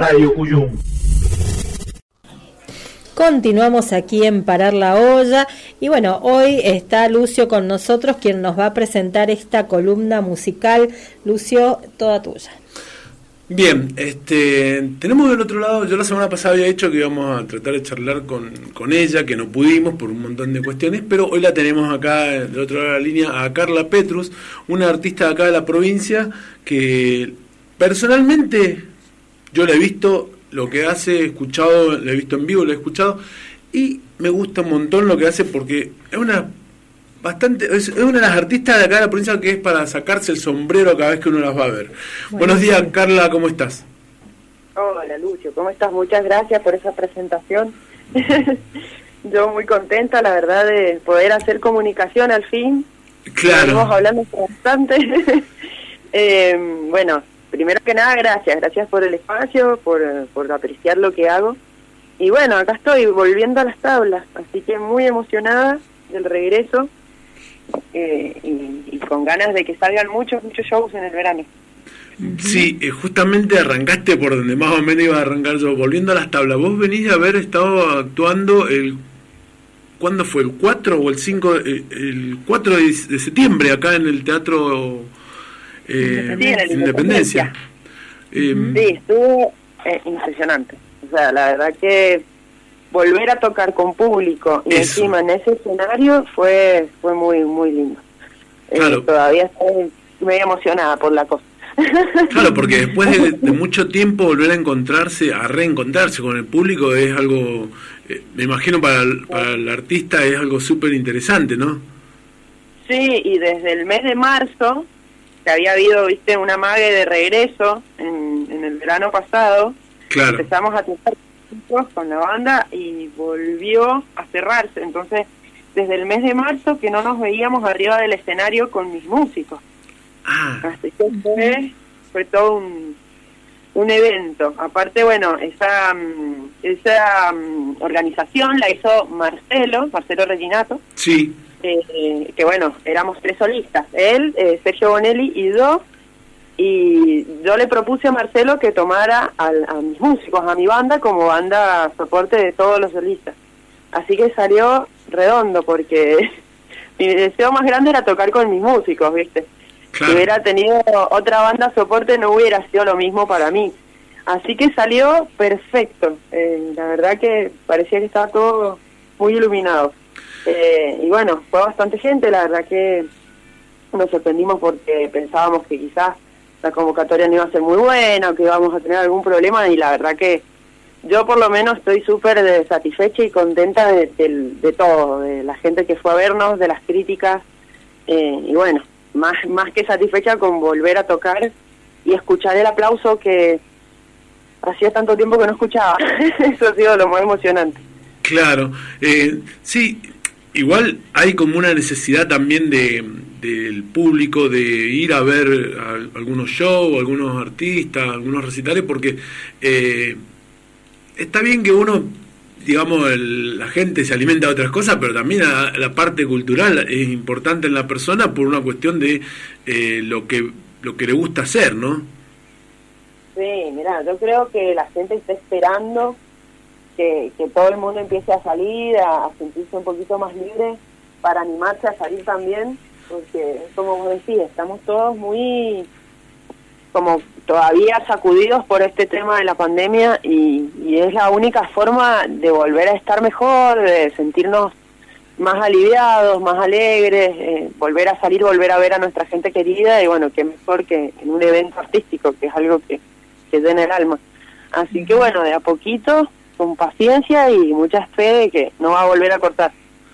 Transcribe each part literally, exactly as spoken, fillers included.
Radio Cuyum. Continuamos aquí en Parar la Olla y bueno, hoy está Lucio con nosotros, quien nos va a presentar esta columna musical. Lucio, toda tuya. Bien, este, tenemos del otro lado, yo la semana pasada había dicho que íbamos a tratar de charlar con, con ella, que no pudimos por un montón de cuestiones, pero hoy la tenemos acá del otro lado de la línea a Carla Petrus, una artista de acá de la provincia que personalmente yo la he visto, lo que hace, he escuchado, la he visto en vivo, la he escuchado y me gusta un montón lo que hace porque es una bastante es una de las artistas de acá de la provincia que es para sacarse el sombrero cada vez que uno las va a ver. Bueno, Buenos días, sí. Carla, ¿cómo estás? Hola, Lucio, ¿cómo estás? Muchas gracias por esa presentación. Yo muy contenta, la verdad, de poder hacer comunicación al fin. Claro. Estamos hablando bastante. eh, bueno, primero que nada, gracias. Gracias por el espacio, por, por apreciar lo que hago. Y bueno, acá estoy volviendo a las tablas, así que muy emocionada del regreso. Eh, y, y con ganas de que salgan muchos, muchos shows en el verano. Sí, eh, justamente arrancaste por donde más o menos iba a arrancar yo, volviendo a las tablas. Vos venís de haber estado actuando el... ¿Cuándo fue? ¿El cuatro o el cinco? El, el cuatro de, de septiembre acá en el Teatro eh, sí, en el Independencia. Independencia. Eh, sí, estuvo eh, impresionante. O sea, la verdad que volver a tocar con público y Eso. encima en ese escenario fue fue muy muy lindo. Claro. Eh, todavía estoy medio emocionada por la cosa. Claro, porque después de, de mucho tiempo volver a encontrarse, a reencontrarse con el público es algo, eh, me imagino para el, para el artista es algo súper interesante, ¿no? Sí, y desde el mes de marzo, que había habido, viste, una mague de regreso en, en el verano pasado, claro. Empezamos a tocar con la banda y volvió a cerrarse. Entonces, desde el mes de marzo que no nos veíamos arriba del escenario con mis músicos. Ah. Así que fue, fue todo un, un evento. Aparte, bueno, esa esa um, organización la hizo Marcelo, Marcelo Reginato. Sí. Eh, que bueno, éramos tres solistas. Él, eh, Sergio Bonelli y yo. Y yo le propuse a Marcelo que tomara a, a mis músicos, a mi banda, como banda soporte de todos los solistas. Así que salió redondo, porque mi deseo más grande era tocar con mis músicos, ¿viste? Claro. Si hubiera tenido otra banda soporte no hubiera sido lo mismo para mí. Así que salió perfecto. Eh, la verdad que parecía que estaba todo muy iluminado. Eh, y bueno, fue bastante gente, la verdad que nos sorprendimos porque pensábamos que quizás la convocatoria no iba a ser muy buena o que íbamos a tener algún problema, y la verdad que yo por lo menos estoy súper satisfecha y contenta de, de, de todo, de la gente que fue a vernos, de las críticas, eh, y bueno, más, más que satisfecha con volver a tocar y escuchar el aplauso que hacía tanto tiempo que no escuchaba. Eso ha sido lo más emocionante. Claro, eh, sí, igual hay como una necesidad también de del público de ir a ver a, algunos shows, algunos artistas, algunos recitales, porque eh, está bien que uno, digamos, el, la gente se alimenta de otras cosas, pero también la, la parte cultural es importante en la persona por una cuestión de eh, lo que lo que le gusta hacer, ¿no? Sí, mirá, yo creo que la gente está esperando que, que todo el mundo empiece a salir, a, a sentirse un poquito más libre para animarse a salir también, porque como vos decís, estamos todos muy como todavía sacudidos por este tema de la pandemia y, y es la única forma de volver a estar mejor, de sentirnos más aliviados, más alegres, eh, volver a salir, volver a ver a nuestra gente querida, y bueno, qué mejor que en un evento artístico, que es algo que, que llena el alma. Así que bueno, de a poquito, con paciencia y mucha fe de que no va a volver a cortar.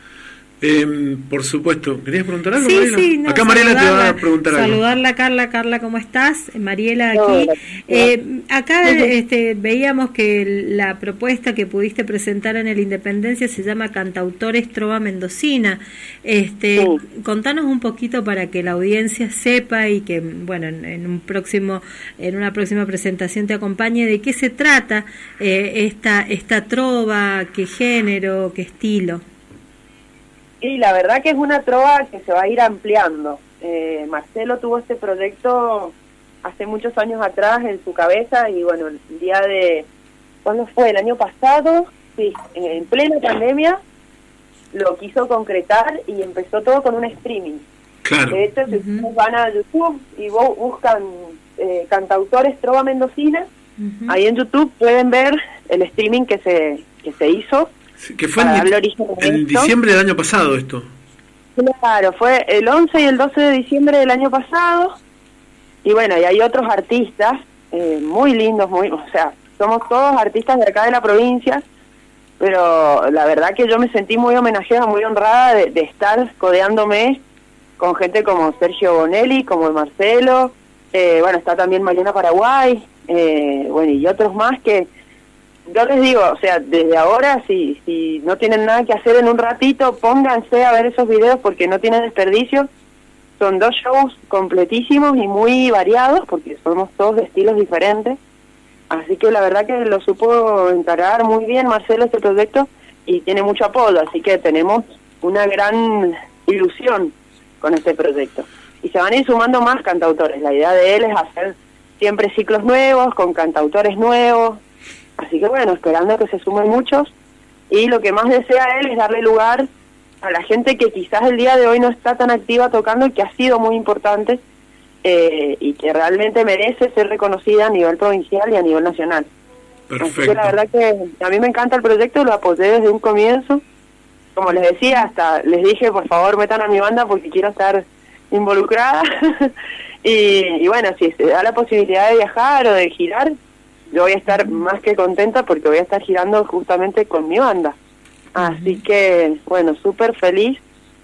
Eh, por supuesto. ¿Querías preguntar algo, sí, Mariela? Sí, no, acá Mariela te va a preguntar algo. Saludarla, Carla. Carla, ¿cómo estás? Mariela aquí. No, eh, acá este, veíamos que la propuesta que pudiste presentar en el Independencia se llama Cantautores Trova Mendocina. Este, sí. Contanos un poquito para que la audiencia sepa y que, bueno, en, en un próximo, en una próxima presentación te acompañe, de qué se trata eh, esta esta trova, qué género, qué estilo. Y la verdad que es una trova que se va a ir ampliando. Eh, Marcelo tuvo este proyecto hace muchos años atrás en su cabeza y bueno, el día de, ¿cuándo fue? El año pasado, sí, en plena pandemia, lo quiso concretar y empezó todo con un streaming. Claro. De hecho, si ustedes van a YouTube y buscan eh, cantautores trova mendocina, uh-huh. ahí en YouTube pueden ver el streaming que se que se hizo. Sí, que fue en, di- en diciembre del año pasado esto. Claro, fue el once y el doce de diciembre del año pasado. Y bueno, y hay otros artistas eh, muy lindos, muy, o sea, somos todos artistas de acá de la provincia, pero la verdad que yo me sentí muy homenajeada, muy honrada de, de estar codeándome con gente como Sergio Bonelli, como Marcelo, eh, bueno, está también Mariana Paraguay, eh, bueno, y otros más que yo les digo, o sea, desde ahora, si si no tienen nada que hacer en un ratito, pónganse a ver esos videos porque no tienen desperdicio. Son dos shows completísimos y muy variados porque somos todos de estilos diferentes. Así que la verdad que lo supo encargar muy bien Marcelo este proyecto y tiene mucho apoyo, así que tenemos una gran ilusión con este proyecto. Y se van a ir sumando más cantautores. La idea de él es hacer siempre ciclos nuevos, con cantautores nuevos. Así que bueno, esperando que se sumen muchos. Y lo que más desea él es darle lugar a la gente que quizás el día de hoy no está tan activa tocando y que ha sido muy importante eh, y que realmente merece ser reconocida a nivel provincial y a nivel nacional. Perfecto. Así que la verdad que a mí me encanta el proyecto, lo apoyé desde un comienzo. Como les decía, hasta les dije, por favor, metan a mi banda porque quiero estar involucrada. y, y bueno, si se da la posibilidad de viajar o de girar, yo voy a estar más que contenta porque voy a estar girando justamente con mi banda. Así que, bueno, súper feliz.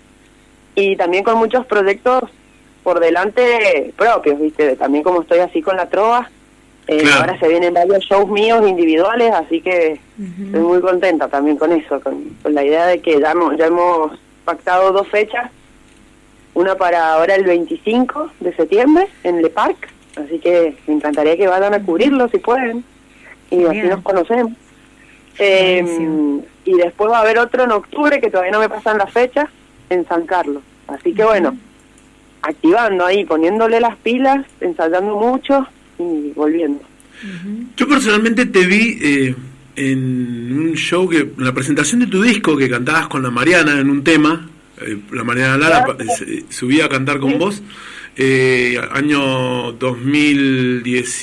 Y también con muchos proyectos por delante propios, ¿viste? También como estoy así con la trova, eh, claro. Ahora se vienen varios shows míos individuales, así que uh-huh. estoy muy contenta también con eso, con, con la idea de que ya hemos, ya hemos pactado dos fechas. Una para ahora el veinticinco de septiembre en Le Parc, así que me encantaría que vayan a cubrirlo si pueden, y Bien. así nos conocemos. Eh, y después va a haber otro en octubre, que todavía no me pasan las fechas, en San Carlos. Así que bueno, activando ahí, poniéndole las pilas, ensayando mucho y volviendo. Yo personalmente te vi eh, en un show, que en la presentación de tu disco, que cantabas con la Mariana en un tema. Eh, la Mariana Lara claro. eh, subía a cantar con sí. vos. Eh, año dos mil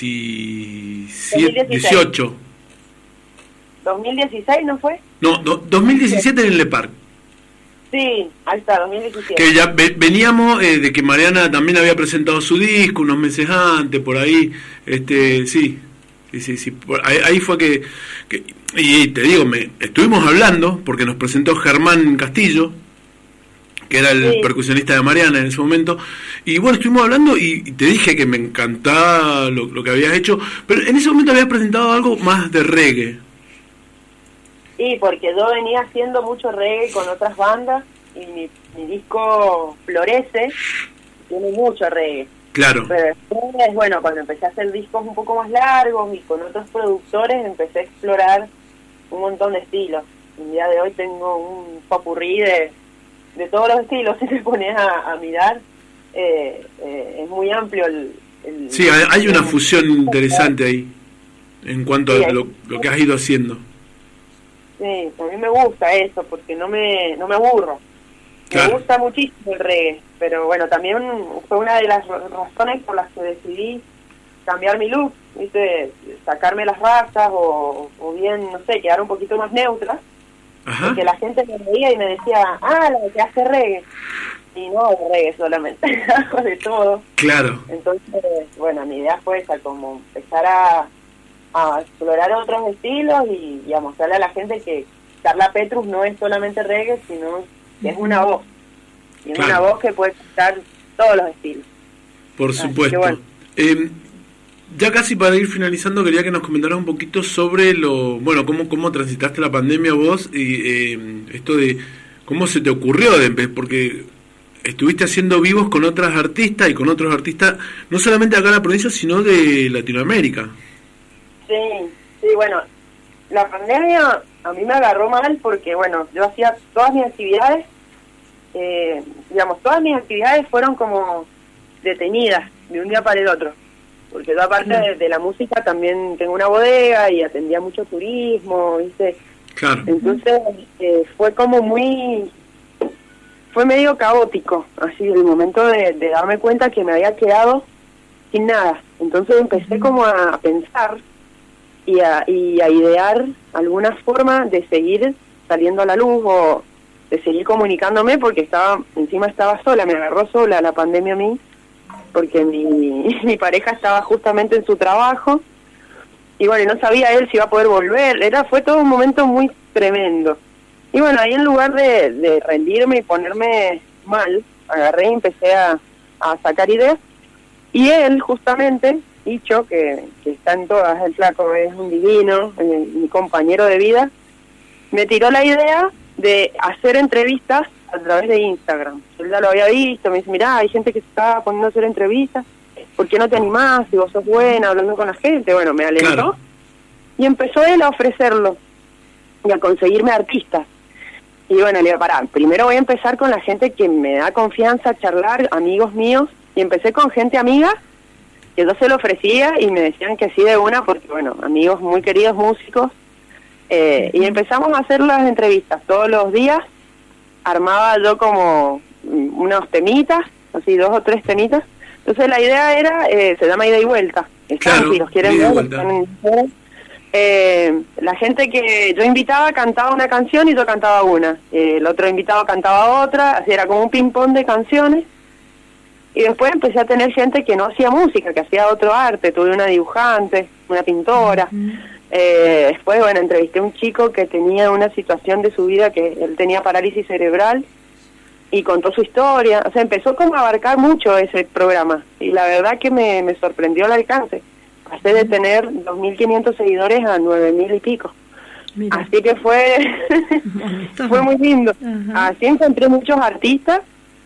diecisiete, dieciocho. ¿dos mil dieciséis no fue? No, do, dos mil diecisiete en el Le Parc. Sí, ahí está, dos mil diecisiete. Que ya ve, veníamos eh, de que Mariana también había presentado su disco unos meses antes, por ahí, este, sí, sí, sí, sí por ahí, ahí fue que, que, y te digo, me estuvimos hablando, porque nos presentó Germán Castillo, que era el sí. percusionista de Mariana en ese momento, y bueno, estuvimos hablando y, y te dije que me encantaba lo, lo que habías hecho, pero en ese momento habías presentado algo más de reggae. Sí, porque yo venía haciendo mucho reggae con otras bandas y mi, mi disco Florece tiene mucho reggae. Claro. Pero después, bueno, cuando empecé a hacer discos un poco más largos y con otros productores, empecé a explorar un montón de estilos. El día de hoy tengo un popurrí de, de todos los estilos, si te pones a, a mirar, eh, eh, es muy amplio el... el sí, hay, hay una fusión interesante ahí, en cuanto sí, a lo, lo que has ido haciendo. Sí, a mí me gusta eso, porque no me no me aburro. Claro. Me gusta muchísimo el reggae, pero bueno, también fue una de las razones por las que decidí cambiar mi look, ¿viste? Sacarme las rastas o, o bien, no sé, quedar un poquito más neutra. Ajá. Porque la gente me veía y me decía, ah, la que hace reggae. Y no reggae solamente, hago de todo. Claro. Entonces, bueno, mi idea fue esa, como empezar a... a explorar otros estilos y, y a mostrarle a la gente que Carla Petrus no es solamente reggae, sino que es una voz. Y es claro. una voz que puede cantar todos los estilos. Por supuesto. Bueno. Eh, ya casi para ir finalizando, quería que nos comentaras un poquito sobre lo, bueno, cómo cómo transitaste la pandemia vos y eh, esto de cómo se te ocurrió, de, porque estuviste haciendo vivos con otras artistas y con otros artistas, no solamente acá en la provincia, sino de Latinoamérica. Sí, sí, bueno, la pandemia a mí me agarró mal porque, bueno, yo hacía todas mis actividades, eh, digamos, todas mis actividades fueron como detenidas de un día para el otro. porque yo aparte de, de la música también tengo una bodega y atendía mucho turismo, ¿viste? Claro. Entonces eh, fue como muy, fue medio caótico, así el momento de, de darme cuenta que me había quedado sin nada. Entonces empecé como a pensar y a, y a idear alguna forma de seguir saliendo a la luz o de seguir comunicándome, porque estaba encima estaba sola, me agarró sola la pandemia a mí, porque mi, mi pareja estaba justamente en su trabajo y bueno, no sabía él si iba a poder volver, era fue todo un momento muy tremendo. Y bueno, ahí en lugar de, de rendirme y ponerme mal, agarré y empecé a, a sacar ideas, y él justamente, Icho, que, que está en todas, el flaco es un divino, eh, mi compañero de vida, me tiró la idea de hacer entrevistas a través de Instagram. Él ya lo había visto, me dice, mirá, hay gente que se está poniendo a hacer entrevistas, ¿por qué no te animás si vos sos buena hablando con la gente? Bueno, me alentó, claro. Y empezó él a ofrecerlo y a conseguirme artistas. Y bueno, le digo, pará, primero voy a empezar con la gente que me da confianza a charlar, amigos míos, y empecé con gente amiga, que yo se lo ofrecía y me decían que sí de una, porque bueno, amigos muy queridos músicos, eh, y empezamos a hacer las entrevistas todos los días. Armaba yo como unos temitas, así dos o tres temitas. Entonces la idea era, eh, se llama Ida y Vuelta. Están, claro, si los quieren ver, están en eh, la gente que yo invitaba cantaba una canción y yo cantaba una. Eh, el otro invitado cantaba otra, así era como un ping-pong de canciones. Y después empecé a tener gente que no hacía música, que hacía otro arte. Tuve una dibujante, una pintora. Uh-huh. Eh, después, bueno, entrevisté a un chico que tenía una situación de su vida, que él tenía parálisis cerebral, y contó su historia. O sea, empezó como a abarcar mucho ese programa, y la verdad que me, me sorprendió el alcance. Pasé de tener dos mil quinientos seguidores a nueve mil y pico. Mira. Así que fue fue muy lindo. Ajá. Así encontré muchos artistas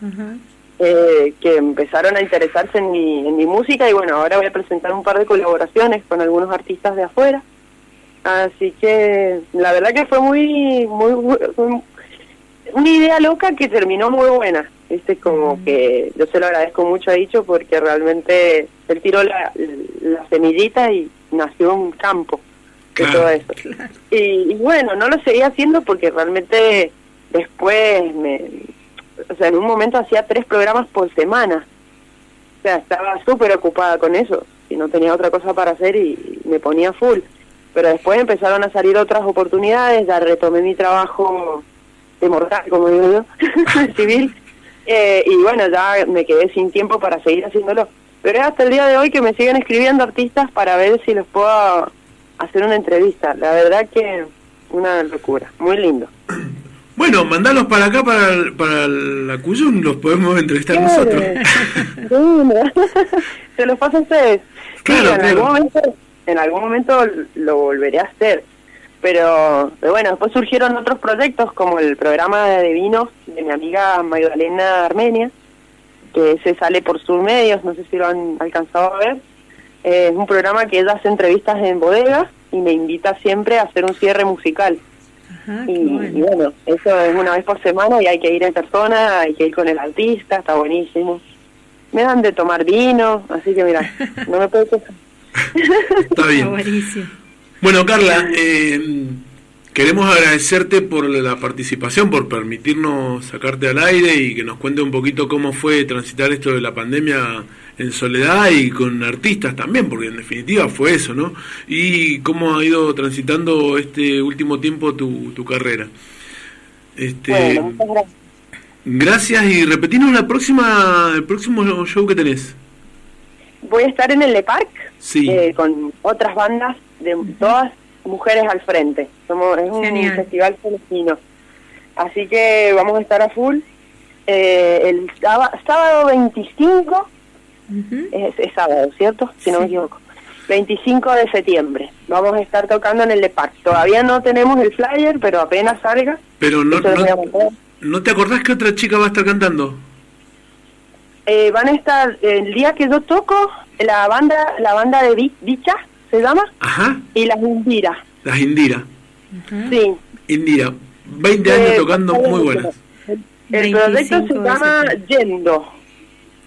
eh, que empezaron a interesarse en mi, en mi música, y bueno, ahora voy a presentar un par de colaboraciones con algunos artistas de afuera. Así que la verdad que fue muy, muy, fue una idea loca que terminó muy buena. Este como mm. que yo se lo agradezco mucho a Dicho, porque realmente él tiró la, la semillita y nació un campo de claro, todo eso. Claro. Y, y bueno, no lo seguía haciendo porque realmente después, me, o sea, en un momento hacía tres programas por semana. O sea, estaba súper ocupada con eso y no tenía otra cosa para hacer y me ponía full. Pero después empezaron a salir otras oportunidades, ya retomé mi trabajo de mortal, como digo yo, civil, eh, y bueno, ya me quedé sin tiempo para seguir haciéndolo. Pero es hasta el día de hoy que me siguen escribiendo artistas para ver si les puedo hacer una entrevista. La verdad que una locura, muy lindo. Bueno, mandalos para acá, para, para la Cuyum, los podemos entrevistar nosotros. Se los paso a ustedes. Claro, sí, en claro. algún momento, en algún momento lo volveré a hacer. Pero, pero bueno, después surgieron otros proyectos, como el programa de vinos de mi amiga Magdalena Armenia, que se sale por Sur Medios, no sé si lo han alcanzado a ver. Eh, es un programa que ella hace entrevistas en bodegas y me invita siempre a hacer un cierre musical. Ajá, y, bueno. y bueno, eso es una vez por semana y hay que ir en persona, hay que ir con el artista, está buenísimo. Me dan de tomar vino, así que mira, no me puedo quejar. Está bien. Está buenísimo. Bueno, Carla, eh, queremos agradecerte por la participación, por permitirnos sacarte al aire y que nos cuente un poquito cómo fue transitar esto de la pandemia en soledad y con artistas también, porque en definitiva fue eso, ¿no? Y cómo ha ido transitando este último tiempo tu, tu carrera. Este, bueno, muchas gracias. Gracias, y repetinos la próxima, el próximo show que tenés. Voy a estar en el Le Parc, sí. eh, con otras bandas de todas mujeres al frente. Somos es un Genial. Festival femenino, así que vamos a estar a full. Eh, el sábado, sábado veinticinco, uh-huh. es, es sábado, ¿cierto? Si sí. no me equivoco. veinticinco de septiembre. Vamos a estar tocando en el Le Parc. Todavía no tenemos el flyer, pero apenas salga. Pero no, no, ¿no te acordás que otra chica va a estar cantando? Eh, van a estar el día que yo toco, la banda la banda de Dicha se llama. Ajá. Y las Indira. Las Indira. Uh-huh. Sí. Indira, veinte años eh, tocando muy buenas. El proyecto se llama Yendo.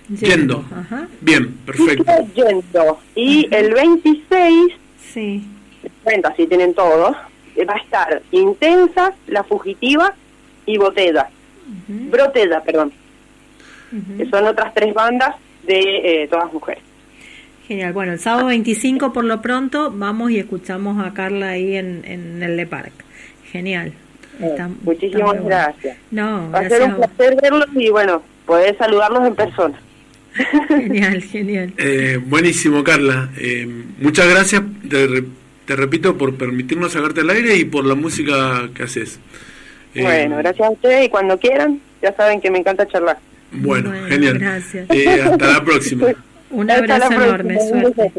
Yendo. Ajá. Bien, perfecto. Yendo. Y el veintiséis, sí. cuenta, si tienen todos, va a estar Intensa, La Fugitiva y Botella. Uh-huh. Brotella, perdón. Uh-huh. Que son otras tres bandas de eh, todas mujeres. Genial. Bueno, el sábado veinticinco por lo pronto vamos y escuchamos a Carla ahí en, en el Le Parc. Genial. Está, Muchísimas está gracias. No, va a ser un placer verlos y bueno, poder saludarlos en persona. Genial, genial. Eh, buenísimo, Carla. Eh, muchas gracias, te, te repito, por permitirnos sacarte al aire y por la música que haces. Eh, bueno, gracias a ustedes y cuando quieran, ya saben que me encanta charlar. Bueno, bueno genial. Gracias. Eh, hasta la próxima. Un abrazo enorme, suerte.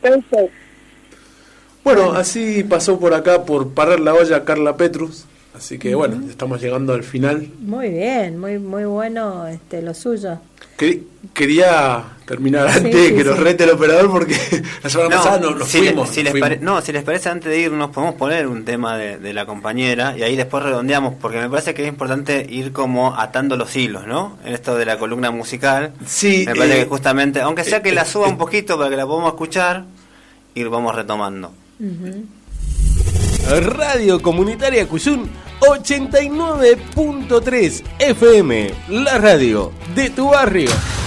Bueno, así pasó por acá, por Parar la Olla, Carla Petrus. Así que bueno, estamos llegando al final. Muy bien, muy muy bueno este lo suyo. Quería terminar antes sí, de sí, que nos sí. rete el operador porque la semana no, pasada nos, nos si fuimos. Le, si nos les fuimos. pare, no, si les parece, antes de irnos podemos poner un tema de, de la compañera y ahí después redondeamos, porque me parece que es importante ir como atando los hilos, ¿no? En esto de la columna musical. Sí. Me parece eh, que justamente, aunque sea que eh, la suba eh, un poquito para que la podamos escuchar, ir vamos retomando. Uh-huh. Radio Comunitaria Cuyún ochenta y nueve punto tres F M, la radio de tu barrio.